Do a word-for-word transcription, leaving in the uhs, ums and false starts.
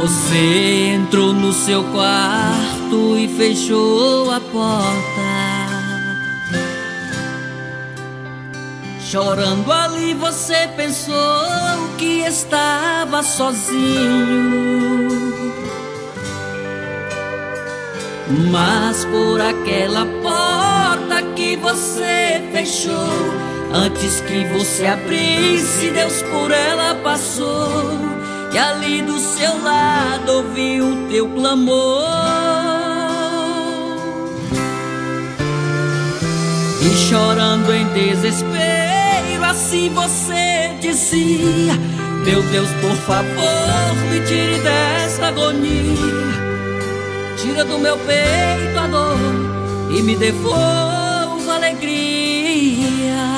Você entrou no seu quarto e fechou a porta. Chorando ali você pensou que estava sozinho, mas por aquela porta que você fechou, antes que você abrisse, Deus por ela passou, e ali do seu lado ouviu o teu clamor. E chorando em desespero, assim você dizia: meu Deus, por favor, me tire desta agonia, tira do meu peito a dor e me devolva a alegria.